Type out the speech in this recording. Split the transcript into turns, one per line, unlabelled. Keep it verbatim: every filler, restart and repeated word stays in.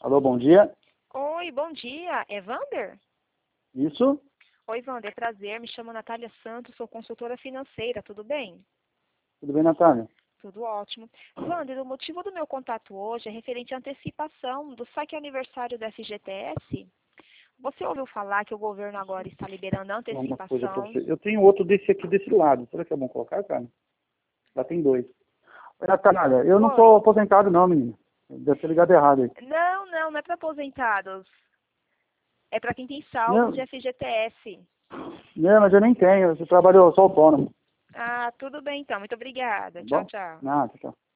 Alô, bom dia.
Oi, bom dia. É Vander?
Isso?
Oi, Vander, prazer. Me chamo Natália Santos, sou consultora financeira, tudo bem?
Tudo bem, Natália?
Tudo ótimo. Vander, o motivo do meu contato hoje é referente à antecipação do saque aniversário da F G T S. Você ouviu falar que o governo agora está liberando a
Uma coisa pra
antecipação?
você. Eu tenho outro desse aqui desse lado. Será que é bom colocar, cara? Lá tem dois. Oi, Natália, eu não
Oi.
sou aposentado não, menina. Deve ter ligado errado aí.
Não, não, não é para aposentados. É para quem tem saldo de
Não,
F G T S.
não, mas eu nem tenho. Eu trabalho, eu sou autônomo.
Ah, tudo bem então. Muito obrigada.
Tá
Tchau,
bom?
tchau.
Nada, tchau.